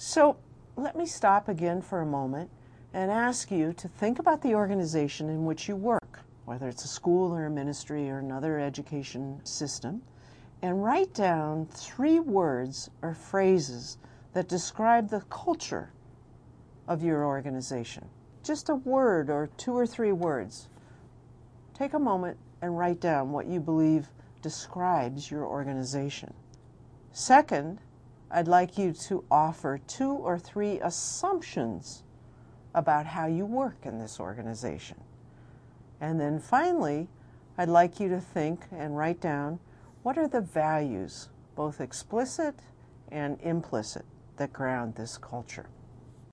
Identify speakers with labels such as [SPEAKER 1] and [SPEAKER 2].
[SPEAKER 1] So let me stop again for a moment and ask you to think about the organization in which you work, whether it's a school or a ministry or another education system, and write down 3 words or phrases that describe the culture of your organization. Just a word or 2 or 3 words. Take a moment and write down what you believe describes your organization. Second, I'd like you to offer 2 or 3 assumptions about how you work in this organization. And then finally, I'd like you to think and write down what are the values, both explicit and implicit, that ground this culture.